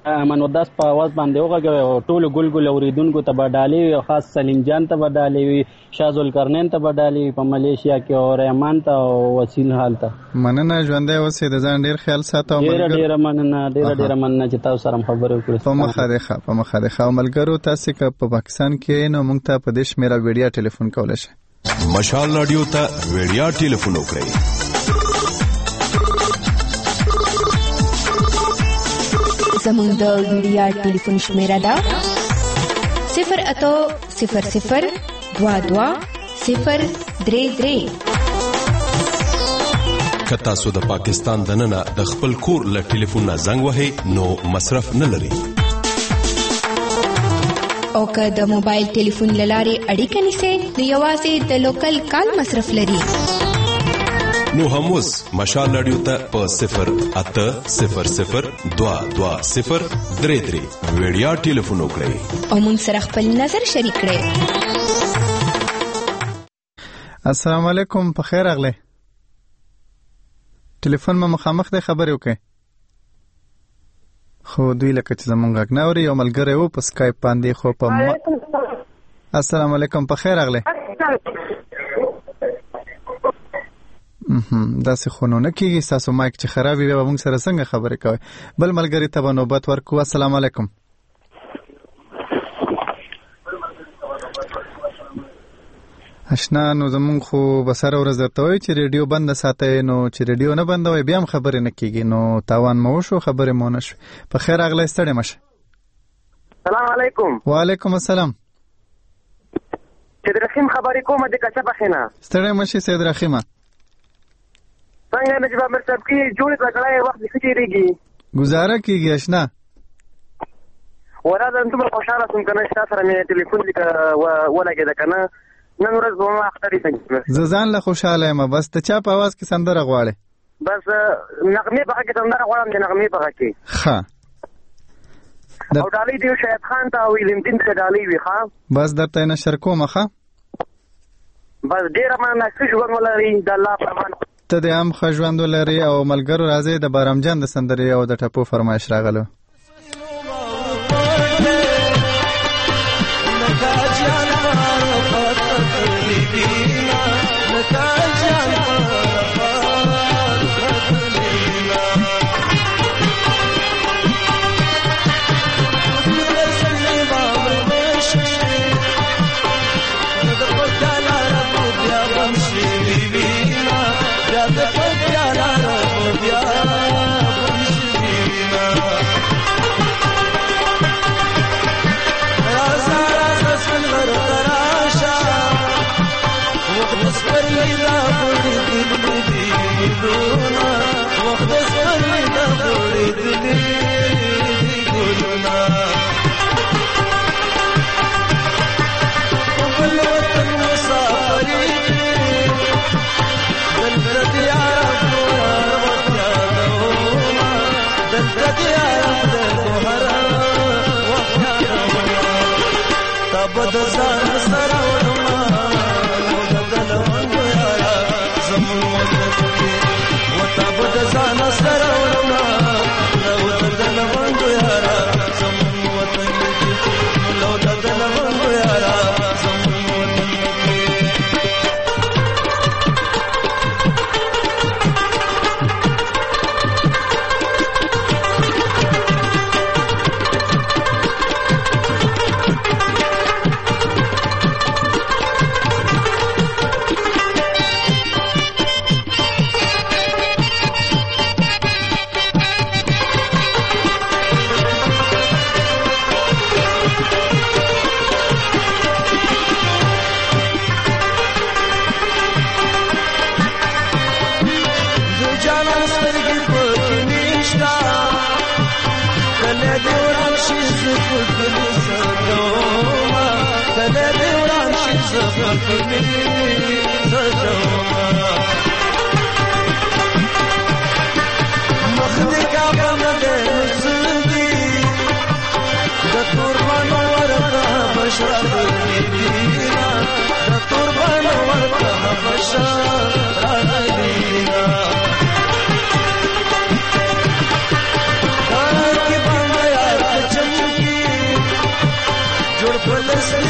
امان وداس په आवाज باندې وغږوي او ټول ګلګل اوریدونکو ته بدالي او خاص سلیم جان ته بدالي شازل کرنین ته بدالي په ملیشیا کې او رحمان ته او وسیل حال ته مننه ژوندې اوسې د ځان ډیر خیال ساتو ډیر مننه چې تاسو سره خبرې وکړو په مخه ده ملګرو تاسو که په پاکستان کې نو موږ ته په دیش میرا ویډیا ټلیفون کولای شئ مشال رادیو ته ویډیا ټلیفون وکړئ زموږ د ویډیا ټلیفون شمیره ده 08000220033 که تاسو د پاکستان دننه د خپل کور له ټلیفون نه زنګ وهئ نو مصرف نه لري او که د موبایل ټلیفون له لارې اړیکه نیسئ نو یوازې د لوکل کال مصرف لري نو هم اوس مشال رادیو ته په 08000220033 ویډیا ټلیفون وکړئ او موږ سره خپل نظر شریک کړئ. السلام علیکم په خیر راغلی ټلیفون ما مخامخ دی خبرې وکړئ خو دوی لکه چې زمونږ غږ نه اوري یو ملګری و په سکایپ باندې خو په السلام علیکم په خیر راغلی داسې خو نو نه کېږي ستاسو مایک چې خراب وي به موږ سره څنګه خبرې کوئ بل ملګري ته به نوبت ورکړو السلام علیکم اشنا نو زمونږ خو به سره ورځ درته وایي چې ریډیو بنده ساتئ نو چې ریډیو نه بندوئ بیا هم خبرې نه کېږي نو تاوان مو وشو خبرې مو نه شوې په خیر راغلی ستړی مه شه سلام علیکم وعلیکم السلام سید رحیم خبرې کومه د کچه بخینه ستړی مه شي سید رحیمه څنګه نجیب امیر صاحب کې جوړې کړای وخت څه کېږي گزاره کېږي اشنا وراده انتم خوشاله سم کنه تاسو سره مې ټلیفون ولګید کنه نن ورځ به ما اخترې څنګه زه ځان له خوشاله یم بس ته چا په आवाज کې سندره غواړې بس نغمه به کې سندره غواړم د نغمه به کې ها او ډالۍ دی شاید خان ته ویلم دین ته ډالۍ وی ښا بس درته نشر کوم ښا بس ډیر مانه څه ژوند ولري د الله په امان ته د عام خژوند لري او ملګرو راځي د بارام جان د سندرې او د ټپو فرمایش راغلو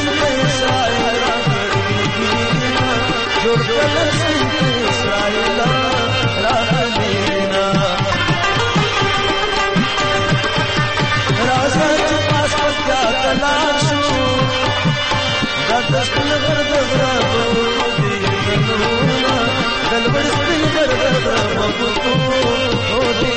فلسطین ته اسرائیل راغلینا جوړ فلسطین ته اسرائیل راغلینا راځه چې پاس پکیا تلاش شو دا دښمن غرد غرب دی نورونه دلبر سپین غرد غرب دی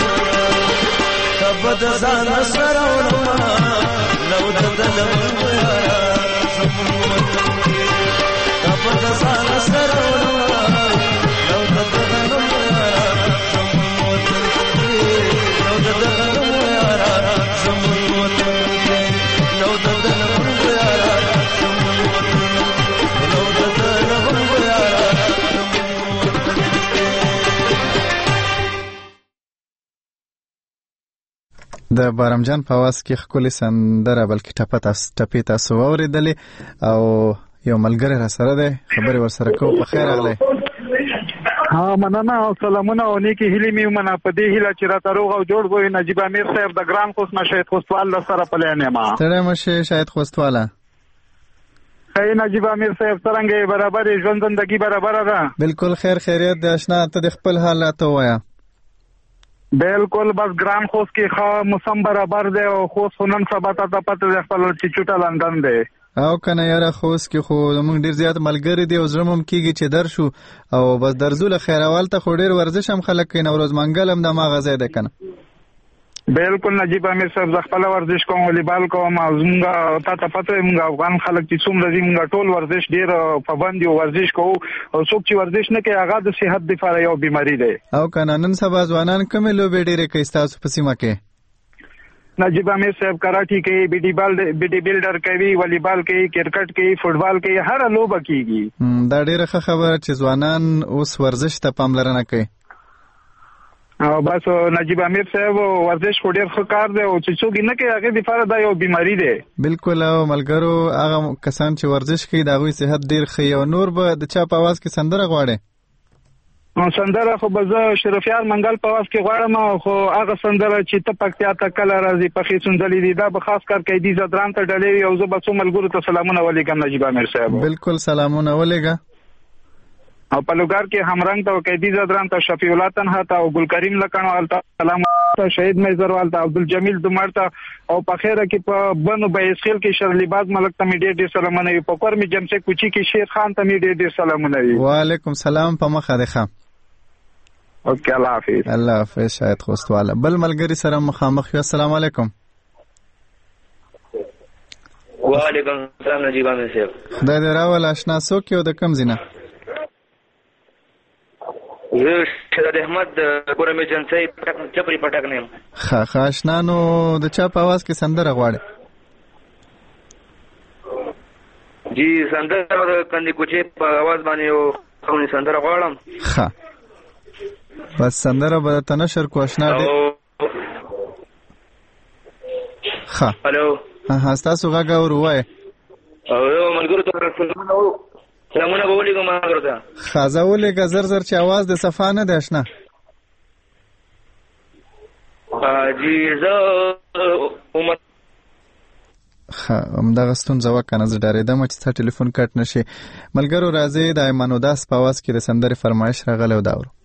کبد ځان سره ورما لو ددل ويا زمون کبد ځان سره ورما لو ددل ويا زمون لو ددل ويا زمون لو ددل ويا زمون لو ددل ويا د بارمجان په आवाज کې ښکلې سندره بلکې ټپې تاسو واورېدلې او یو ملګری را سره دی خبرې ورسره کوو په خیر راغلی ها مننه او سلامونه او نیکی هیلې مې ومنه په دې هیله چې راته روغ او جوړ وي نجیب امیر صاحب د ګران خوست نه شهید خوستوال سره په لینې ما ستړی مه شې شهید خوستواله ای نجیب امیر صاحب څرنګه برابر ژوند زندگی برابر ده بالکل خیر خیریت د اشنا ته د خپل حالات وایه بالکل بس ګران خوست کې ښه موسم برابر دی او خوست خو نن سبا ته پته دی خپل چې چوټه لندن دی او کنه یاره خوست کې خو موږ ډیر زیات ملګری دی او زړه مم کېږي چې درشو او بس درځو له خیروال ته خو ډیر ورزش هم خلک کوي نوروز منګل هم د ماغه ځای دی کنه بالکل نجیب امیر صاحب ز خپل ورزش کوم والیبال کوم زمونږ ته پته موږ افغان خلک چې څومره دي موږ ټول ورزش ډیر پابند یو ورزش کوو او څوک چې ورزش نه کوي هغه د صحت لپاره یو بیماری دی او کنه نن سبا ځوانان کومې لوبې ډیرې کوي تاسو په سیمه کې نجیب امیر صاحب کراټي کوي بیډي بلډر کوي والیبال کوي کرکټ کوي فوټبال کوي هر لوبه کوي دا ډیره ښه خبره چې ځوانان اوس ورزش ته پاملرنه کوي او بس نجیب امیر صاحب ورزش خو ډیر ښه کار دی او چې څوک نه کوي هغه د لپاره دا یو بیماری دی بالکل او ملګرو هغه کسان چې ورزش کوي دا غوي صحت ډیر ښه او نور به د چا په आवाज کې سندره غواړي سندره خو به زه شرفیار منګل په आवाज کې غواړم خو هغه سندره چې ته پکتیا ته کله راځي په خې سندلې دي دا به خاص کار کوي دي زدران ته ډلې او زه به څو ملګرو ته سلامونه ولیکم نجیب امیر صاحب بالکل سلامونه ولیکم او په لوګار کې همرنګ ته قیدی زدران ته شفیع الله تنها ته او ګل کریم لکانو التا سلام ته شهید میزروال ته عبدالجمیل دمر ته او په خیره کې په بنو بیسخیل کې شرلی باز ملک ته میډیا ډیر سلامونه وي په کور می جمسه کوچی کې شیر خان ته میډیا ډیر سلامونه وي وعلیکم سلام په مخه ده خام اوکې الله حافظ الله حافظ شهید خوستواله بل ملګری سره مخامخ یو السلام علیکم وعلیکم السلام نجیب امیر صاحب خدای دې راول آشنا څوک یو د کم زینه زه شهید احمد کورمې جنسي چپری پټک نیم ښه آشنانو د چا په आवाज کې سندره غواړي جی سندره کندي کوچې په आवाज باندې یو خوني سندره غواړم ښه بس سندره به تنشر کو آشنا دې ښه الو ها تاسو غږ وروای او ملګرو ته سلامونه به ولیکم ملګرو ته خازه ولیکه زر زر چې आवाज د صفا نه دی آشنا جی زه عمر همدغه ستونزه وکنه زه ډارېدم چې تا ټلیفون کټ نشي ملګرو راځي د ایمان وداس په आवाज کې د سندرې فرمایش راغلی و دا اورو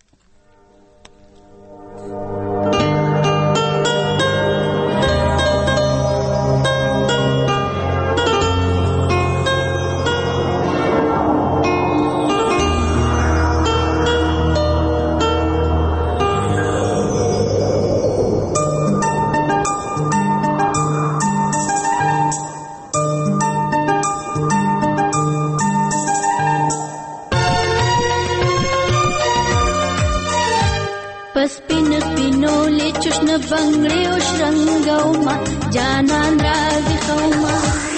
بنگړې او شرنګاو ما جانان راځي خوما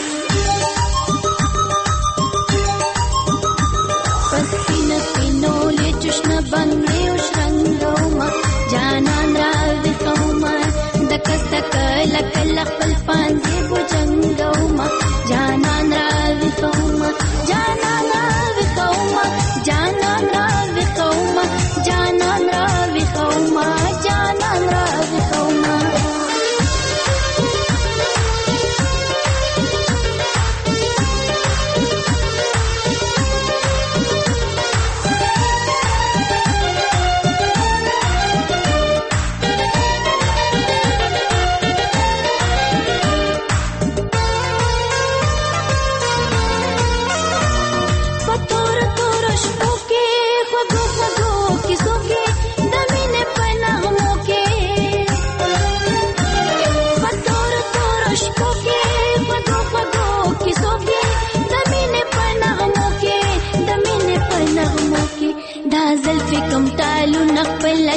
پسینه پینولې چشنه بنگړې او شرنګاو ما جانان راځي خوما دکس دک لک خپل پانځي بوجنګاو ما جانان راځي خوما جانان راځي خوما جانان راځي خوما جانان راځي خوما جانان راځي خوما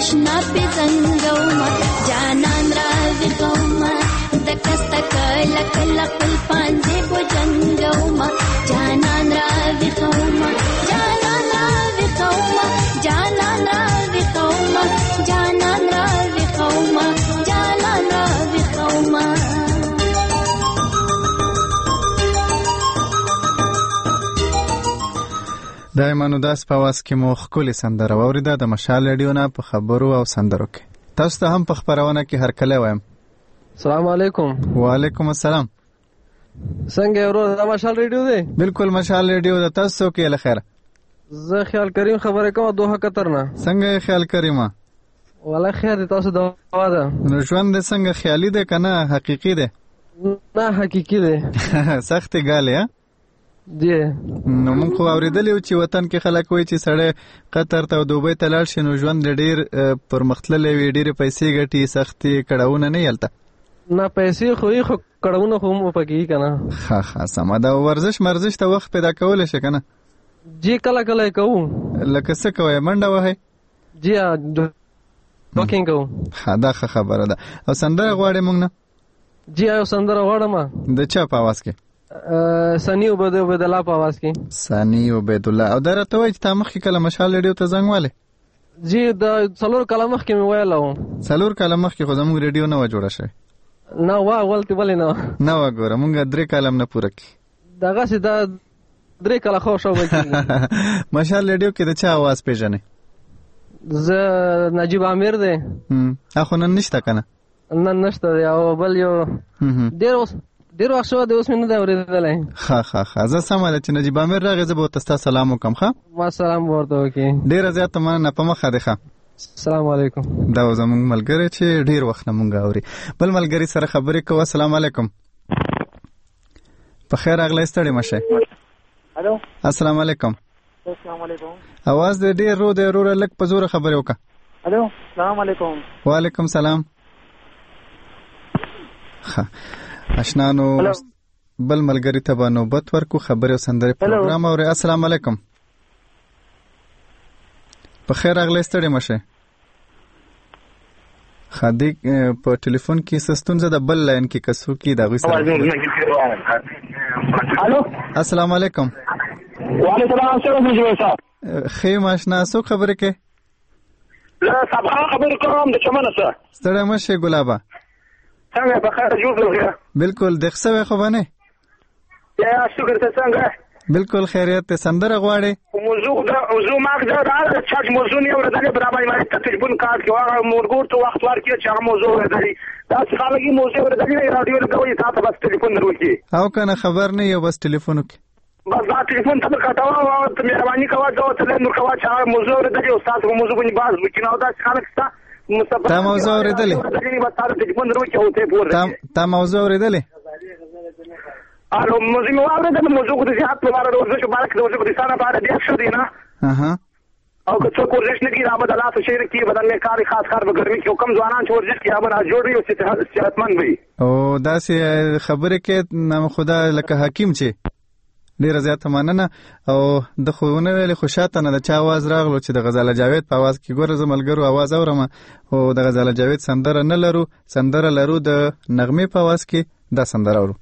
ناشنا په زنګوما جانان را وګوما دکست کله کله خپل پانځه کو جنګوما جانان را وګوما جانان را وګوما جانان را وګوما جانان را وګوما جانان را وګوما د ایمانو داس په واس کې مو خولي سندره واوریده د مشال رادیو نه په خبرو او سندرو کې تاسو ته هم په خبرونه کې هر کله وایم السلام علیکم. وعلیکم السلام. څنګه ورو د مشال رادیو دی؟ بالکل مشال رادیو د تاسو کې له خیر. زه خیال کریم خبره کوم دوه کتر نه. څنګه خیال کریمه؟ ولا خیر دی تاسو دا واده. نو ژوند څنګه خیالي ده کنه حقيقي ده؟ نه حقيقي ده. سخت ګاله دی. نو موږ خو اوریدلیو چې وطن کې خلک وایي چې سړی قطر ته او دوبۍ ته لاړ شي نو ژوند ډیر پرمختللی وي ډیرې پیسې ګټي سختي کړهونه نه یلته نه پیسې خو کړهونه خو مو پکې کنه ښه سمه ده ورزش ته وخت پیدا کولی شي کنه جی کله کله کوو لکه څه کوئ منډه وهئ جی واکینګ کوو ښه دا ښه خبره ده او سندره غواړې موږ نه جی یو سندره غواړم د چا په اواز کې سانی عبید الله په आवाज کې سانی عبید الله او درته وای چې تا مخ کې کله مشال رادیو ته زنګ والے جی د څلور کله مخ کې ویلو څلور کله مخ کې خو زموږ رادیو نه و جوړه شوی نه وا ولته ولې نه و ګوره مونږ درې کلم نه پوره کی دغه سي دا درې کله خو شو وکړي مشال رادیو کې د چا आवाज پیژنې ز نجیب عامر دی اخو نن نشته کنه نن نشته او بل یو ډیر وخت شو د اوس مینه دا ورېدلای ښه زه سمه ده چې نجیب عامر راغی زه به ورته سلام وکړم ښه ما سلام ورته وکړي ډېره زیاته مننه په مخه دی ښه السلام علیکم دا زموږ ملګری چې ډېر وخت نه مونږ اوري بل ملګري سره خبرې کوو السلام علیکم په خیر راغلی ستړی مه شئ الو السلام علیکم السلام علیکم اواز دې ډېر رو دی وروره لږ په زوره خبرې وکړه الو السلام علیکم وعلیکم سلام ښه اشنانو بل ملګری ته به نوبت ورکو خبرې او سندرې پروګرام اوري السلام علیکم په خیر راغلی ستړی مه شئ خادي په ټلیفون کې څه ستونزه ده بل لاین کې که څوک یې د هغوی سره الو السلام علیکم وعلیکم السلام ښه یم اشنا څوک خبرې کوې زه صبا خبرې کوم د چمنه څه ستړی مه شئ ګلابه څنګه په خیر جوړ بالکل دغه سوي خو باندې یا شکر ته څنګه بالکل خیریت ته سندره غواړي موضوع ما دا چاج موضوع نه ورته برابر ما ته تلیفون کار کې هغه مورګور ته وخت ورکړي چې هغه موضوع ورته دا څه خلګي موضوع ورته رادیو له کوي تاسو بس تلیفون وروکي او کنه خبر نه یو بس تلیفون وکي بس دا تلیفون ته کاټاو او ته مهرباني کوه دا ته نور کوه چې هغه موضوع ورته استاد په موضوع باندې باز وکړي نو دا خلک ستا تا موضوع اوریدلې تا موضوع اوریدلې الو موضوع اوریدلې موضوع د زیات په اړه ورزش مبارک د موضوع د سانه په اړه ډیر شو دی نه او که څوک ورزش نه کوي دا به د لاس شهر کې بدن نه کار خاص کار به ګرمي کې کم ځوانان چې ورزش کوي هغه جوړي او صحتمند وي او دا سه خبره کې نام خدا لکه حکیم چې ډیره زیاته مننه او د خوونه ویلې خوشاته نه د چا आवाज راغلو چې د غزاله جاوید په आवाज کې ګوره زملګرو आवाज اورم او د غزاله جاوید سندره نه لرو سندره لرو د نغمه په आवाज کې دا سندره اورو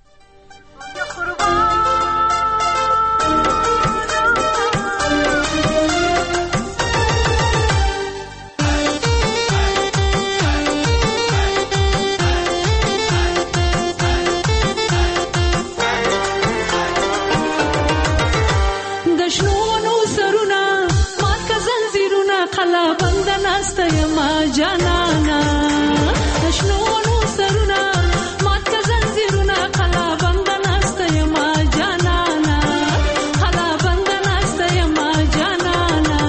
جانانا شنو نو سرنا مات کا زنجیرنا خلا بند ناست یما جانانا خلا بند ناست یما جانانا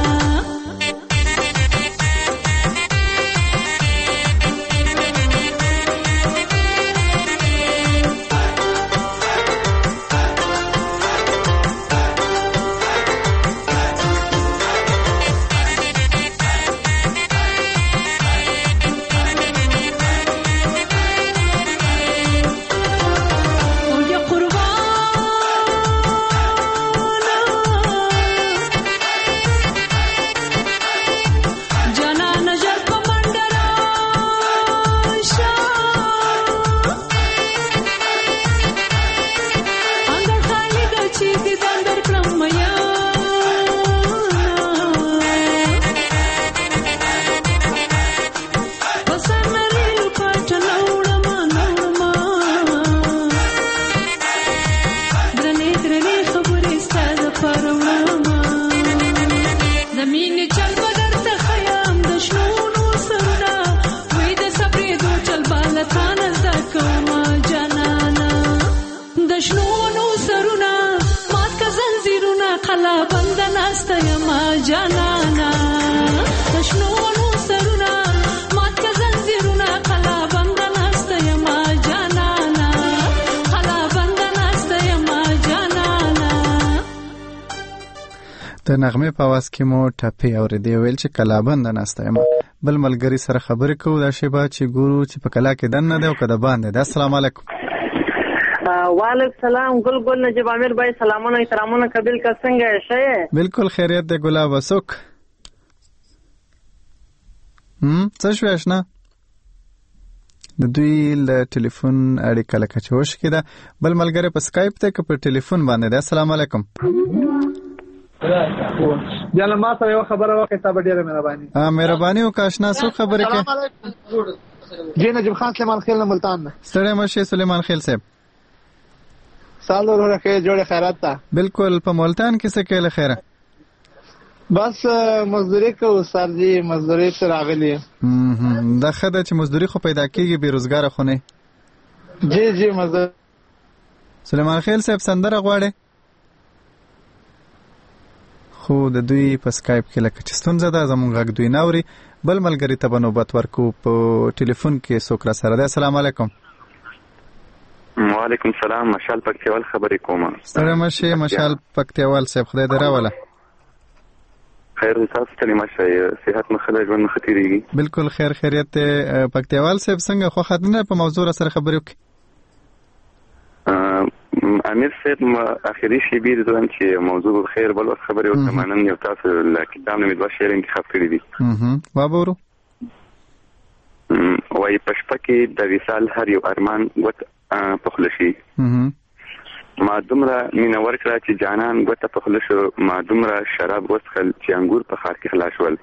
جانانا شنو ونو سرونه مات که زنجیرونه قلا بند نسته یما جانانا قلا بند نسته یما جانانا. د نغمې په اواز کې مو ټپې اورېدې ویل چې کلابند ناسته یم. بل ملګري سره خبرې کوو دا شیبه چې ګورو چې په کلا کې دننه دی او که د باندې دی. السلام علیکم. وعلیکم السلام. ګل نجیب امیر بھائی سلامونه احترامونه قبول کا څنګه ښه؟ بالکل خیریت دی ګلاب اسوک. څه شو آشنا؟ د دوی له ټلیفون اړیکه لکه چې وشکې ده. بل ملګری په سکایپ دی که په ټلیفون باندې دی؟ السلام علیکم. جاله ما سره یو خبره وکړه تا به ډېره مهرباني وکړه آشنا. څوک خبرې کوي؟ جی نجیب خان سلیمان خیل نه ملتان نه. ستړی مه شې سلیمان خیل صاحب. سال وروره ښه جوړې خیرات ته. بالکل. په ملتان کې څه کوي له خیره؟ بس مزدوري کوو سر جی مزدوري ته راغلي. دا ښه ده چې مزدوري خو پیدا کېږي بېروزګاره خو نه. جی مزدوري. سلیمان خیل صاحب سندره غواړې؟ خو د دوی په سکایپ کې لکه چې ستونزه ده زموږ غږ دوی نه اوري. بل ملګري ته به نوبت ورکو. په ټلیفون کې څوک را سره دی؟ السلام علیکم. وعلیکم السلام. مشال پکتیوال خبرې کوم. ستړی مه شې مشال پکتیوال صاحب. خدای دې راوله. خیر تاسو ستړي مه شئ. صحت مو ښه ده ژوند مو ښه تېرېږي؟ بالکل خیر خیریت دی. پکتیوال صاحب څنګه خوښه ده نه په موضوع را سره خبرې وکړي؟ امیر صاحب اخري شیبې د دویم چې موضوع به خیر بل وخت خبرې ورته منن. یو تاسو له کتاب نه مې دوه شعر انتخاب کړي دي. وابورو. وایي په شپه کې د وصال هر یو ارمان ګوت پخله شي. ما دومره مینه ورکړه چې جانان ګوته پخله شو. ما دومره شراب وڅښل چې انګور په ښار کې خلا شول.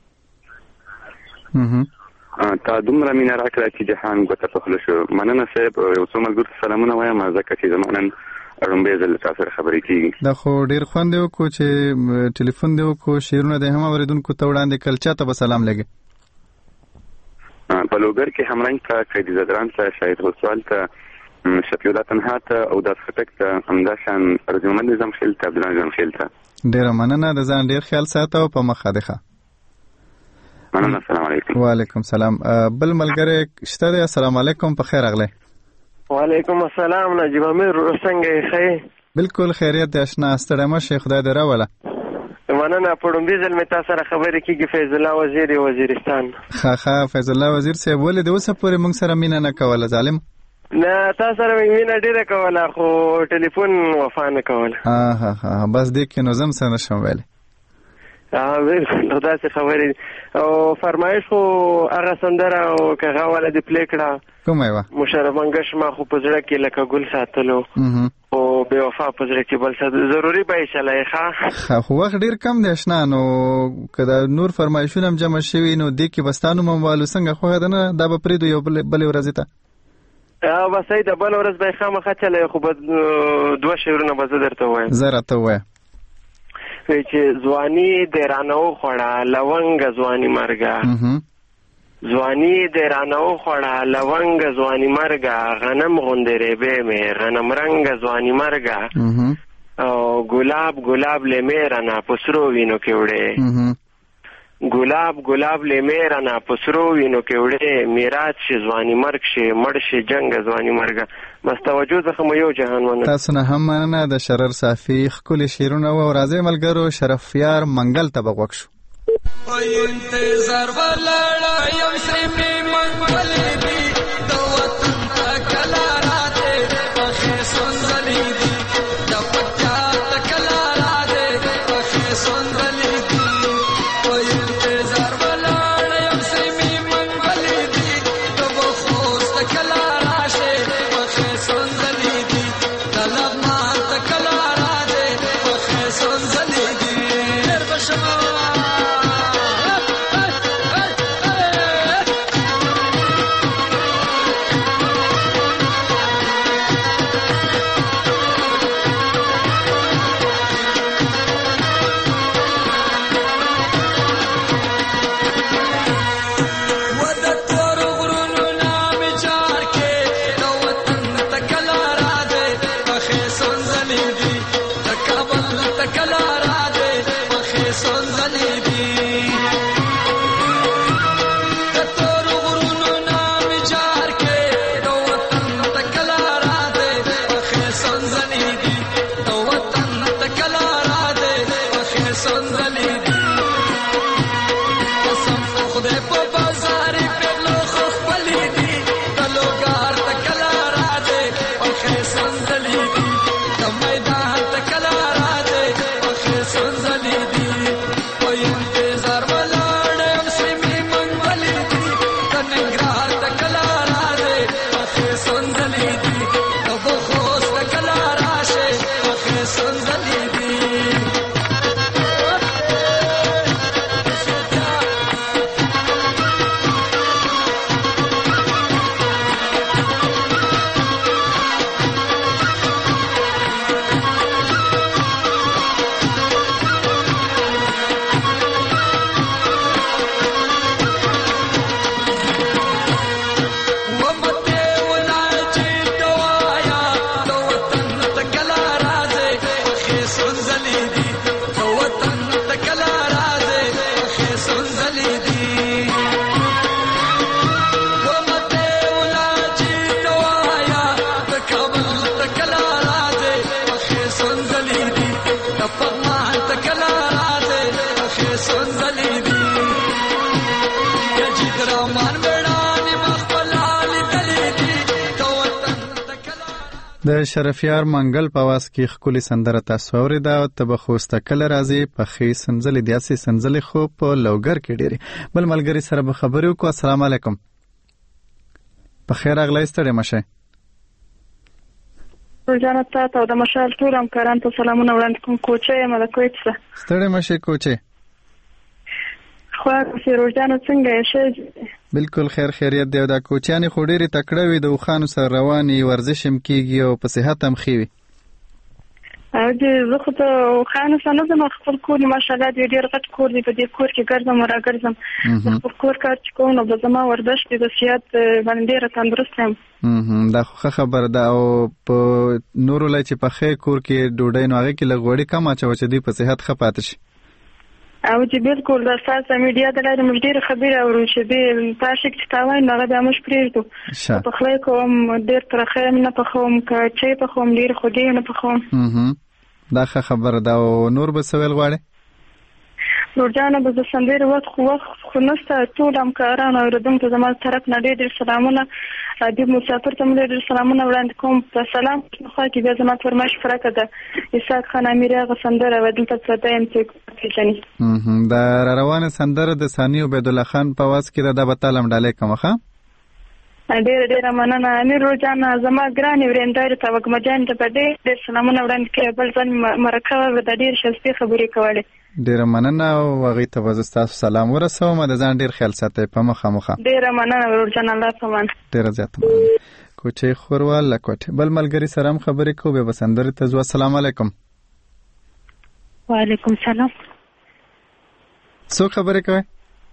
تا دومره مینه راکړه چې جهان ګوته پخله شو. مننه صاحب. یو څو ملګرو ته سلامونه وایم ځکه چې زما نن لومبی ځل تاسو سره خبرې کېږي. دا خو ډېر خوند دی وکړو چې ټلیفون دی وکړو شعرونه دی هم اورېدونکو ته وړاندې کړل. چا ته به سلام لګې؟ په لوګر کې همرنګ ته قیدي زدران ته شاهد حسوال ته شفیع تنها ته او داس خټک ته همداشان رجمن نظام خیل ته عبدالله نظام خیل ته. ډېره مننه. د ځان ډېر خیال ساته او په مخه دی ښه. مننه. السلام علیکم. وعلیکم سلام. بل ملګری شته دی؟ السلام علیکم. په خیر راغلی. وعلیکم السلام نجیب امیر څنګه ښه؟ بالکل خیریت دی آشنا. ستړی مه شې خدای دې راوله. مننه. په لومبي ځل مې تاسو سره خبرې کېږي. فیض الله وزیر وزیرستان. ښه فیض الله وزیر صاحب ولې د اوسه پورې موږ سره مینه نه کوله ظالم؟ نه تاسو سره مې مینه ډېره کوله خو ټلیفون وفا نه کوله. بس دې کې نو زم څه نشم ویلی. بالکل داسې خبرې او فرمایش خو هغه سندره او که هغه والا دې پلی کړه کومه وه؟ مشرف منګش ما خو په زړه کې لکه ګل ساتلو او بې وفا په زړه کې بل څه ضروري به یې چلی ښه. خو وخت ډېر کم دی اشنا. نو که د نور فرمایشونه هم جمع شوي نو دې کې به ستا نوم هم والو. څنګه خوښه ده نه؟ دا به پرېږدو یو بلې ورځې ته. بس صحیح ده. بله ورځ به یې خامخا چلی خو به دوه شعرونه به زه درته ووایم. زه راته ووایه. چې ځواني دې رانه وخوړه لونګه ځواني مرګه. ځواني دې رانه وخوړه لونګه ځواني مرګه. غنم غوندې ریبې مې غنم رنګه ځواني مرګه. او ګلاب له مې رانه په سرو وینو کې وړې. ګلاب له مې رانه په سرو وینو کې وړې. میراث شي ځواني مرګ شي مړ شي جنګ ځواني مرګه. بس توجه څخه مو یو جهان مننه. تاسو نه هم مننه. د شرر صافي ښکلي شعرونه وو. راځئ ملګرو شرفیار منګل ته به غوږ شو. انتظار ولاړه یم سیمې منګلې دي د وطن ته کله راځې پخې سندلې دي د پچا ته کله راځې پخې سندلې دي. انتظار ولاړه یم سیمې منګلې دي د خوست ته کله راشې پخې سندلې دي د لغمان ته کله راځې پخې سندلې دي. ډېر بشما سنزلې دي د شرفیار منګل په واس کې ښکلې سندره تاسو اورېده او ته به خو سته کله راځې پخې سنځلې داسې سنځلې خو په لوګر کې ډېرې بل ملګري سره به خبرې وکړو. السلام علیکم. په خیر راغلی ستړی مه شئ. روزانه تاته او د مشال ټول همکارانو ته سلامونه وړاندې کوم. کوچه یم د کویت څخه. ستړی مه شئ کوچې. خو فیروزجانه څنګه یې ښه؟ بالکل خیر خیریت دی. دا کوچیانې خو ډېرې تکړه وي د اوښانو سره روانې ورزش هم کېږي او په صحت هم ښې وي. زه خو د اوښانو سره نه ځم. خپل کور دی ماشاءالله دی ډېر غټ کور دی. په دې کور کې ګرځم او راګرځم. د خپل کور کار چې کوم نو به زما ورزش دی د صحت باندې ډېره تندرست یم. دا خو ښه خبره ده. او په نورو لای چې پخې کور کې ډوډۍ نو هغې کې لږ غوړي کم اچوه چې دوی په صحت ښه پاتې شي. او چې بالکل د ستاسو میډیا د لارې موږ ډېره خبرې اورو چې تاسو چې تا وایي نو هغه بیا موږ پرېږدو. پخلی کوم ډېر ترخه یم نه پخوم که چای پخوم ډېر خوږې نه پخوم. دا ښه خبره ده. او نور به څه ویل غواړې؟ نورجانه به زه سندرې وخت خو نشته. ټول همکارانو او اورېدونکو ته زما طرف نه ډېر ډېر سلامونه. ادیب مسافر ته م ډېر سلامونه وړاندې کوم. په سلام خوا کې بیا زما فرمایش پوره کړه د اسحاق خان امیري هغه سندره وه دلته پرته یم څوک پېژني. دا را روانه سندره د ثاني عبیدالله خان په واز کې ده. دا به تا لم ډالۍ کومه ښه؟ ډېره ډېره مننه. امیر روجانه زما ګرانې ورېندارې ته وږمه جانې ته به ډېر ډېر سلامونه وړاندې کوي. بل ځل مرکه وه د ډېرې ښایستې خبرې کولې. ډېره مننه. او هغې ته به زه ستاسو سلام ورسوم. د ځان ډېر خیال ساتئ په مخامخه. ډېره مننه ورجانه. الله پامان. ډېره زیاته مننه. کوچې خوروال له کوټې بل ملګري سره هم خبرې کوو. بیا به سندرې ته ځو. السلام علیکم. وعلیکم سلام. څوک خبرې کوئ؟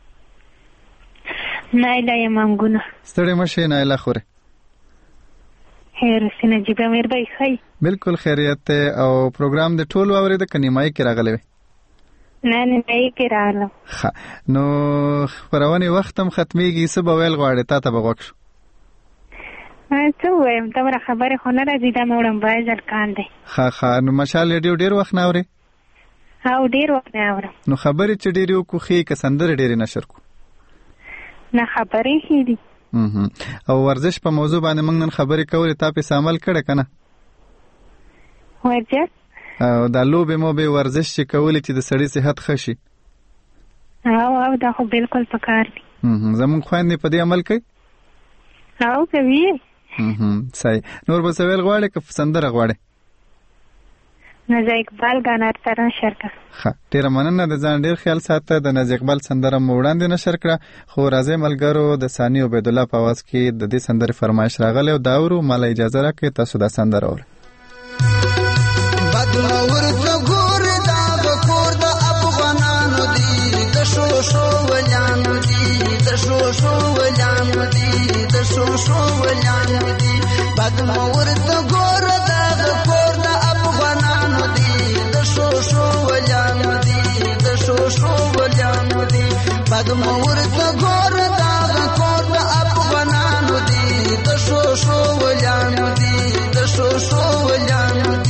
نایله یم امګونه. ستړې مه شئ نایله خورې. خیر اوسې نجیب امیر بای ښه؟ بالکل خیریت دی. او پروګرام د ټولو اورېده که نیمایي کې راغلی وې؟ نه نیمایي کې راغلم. ښه نو خپرونې وخت هم ختمېږي. څه به ویل غواړې؟ تا ته به غوږ شو. څه ووایم دومره خبرې خو نه راځي. دا مې وړاندې ځلکان دی. ښه نو مشال ریډیو ډېر وخت نه اورې؟ او ډېر وخت نه اورم. نو خبرې چې ډېرې وکړو ښې که سندرې ډېرې نشر کړو؟ نه خبرې ښې دي. او ورزش په موضوع باندې موږ نن خبرې کولې. تا پسې عمل کړی که نه؟ ورزش او دا لوبې موبې ورزش چې کولې چې د سړي صحت ښه شي. او دا خو بالکل پکار دي. زموږ خویندې په دې عمل کوي؟ او کوي. صحیح. نور به څه ویل غواړې که سندره غواړې؟ نازا اقبال ګانا تر نشر کړه. ښه ډېره مننه. د ځان ډېر خیال ساته. د نازا اقبال سندره مو وړاندې نشر کړه. خو راځئ ملګرو د ثاني عبیدالله په اواز کې د دې سندرې فرمایش راغلی او دا اورو. ما له اجازه راکړئ تاسو دا سندره اورئ. بدمور ته ګورې دا به کور د افغانانو دی. د شو ولیانو دی. د شو ولیانو دی. د شو ولیانو دی. بدمور ته ګورې دا به کور د افغانانو دی. د شو ولیانو دی. د شو ولیانو دی. بدمور ته ګورې دا به کور د افغانانو دی. د شو ولیانو دی. د شو ولیانو دی.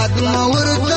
یاد مورته